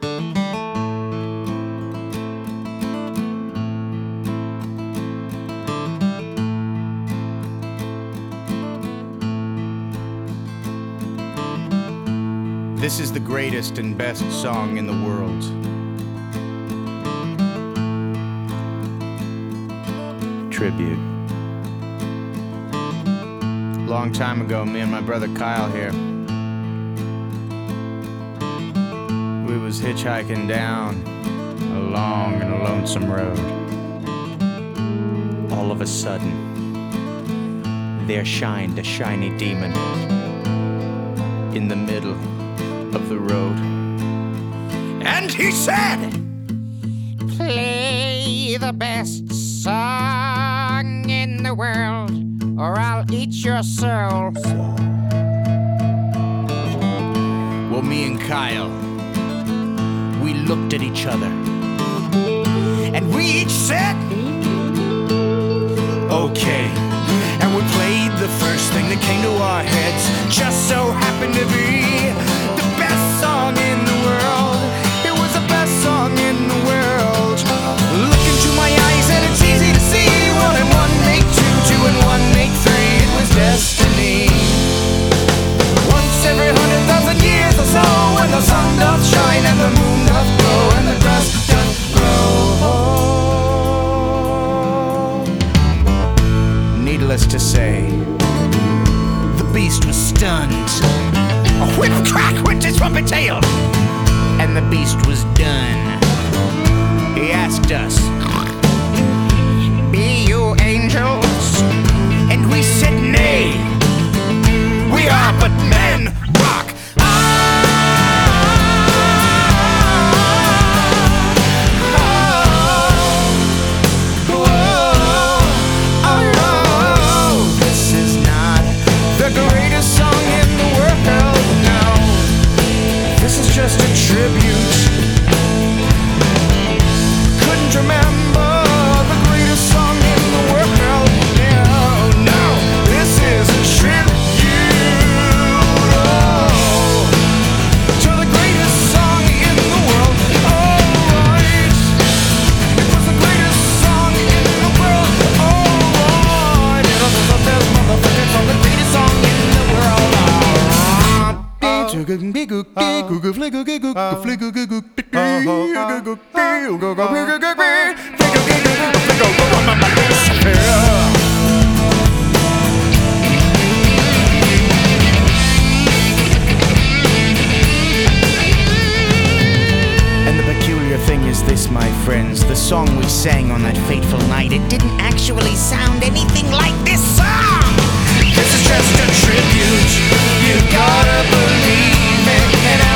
This is the greatest and best song in the world. Tribute. Long time ago, me and my brother Kyle here, we was hitchhiking down a long and a lonesome road. All of a sudden, there shined a shiny demon in the middle of the road. And he said, "Play the best song in the world, or I'll eat your soul." Well, me and Kyle, we looked at each other, and we each said, "Okay." And we played the first thing that came to our heads. Just so happened to be the best song in the world. It was the best song in the world. Look into my eyes and it's easy to see. 1 and 1 make 2, 2 and 1 make 3. It was destiny. Once every 100,000 years or so, when the sun doth shine and the moon doth glow and the grass doth grow. Needless to say, the beast was stunned. A whip crack went his trumpet tail, and the beast was done. He asked us, "Be you angels?" And we said, "Nay, we are but men." Rock. Just a tribute. Couldn't remember the greatest song in the world. No, this is a tribute to the greatest song in the world. Alright, it was the greatest song in the world. Alright, it was the best motherfucking song, the greatest song in the world. And the peculiar thing is this, my friends, the song we sang on that fateful night, it didn't actually sound anything like this song. This is just a tribute. You gotta believe it. And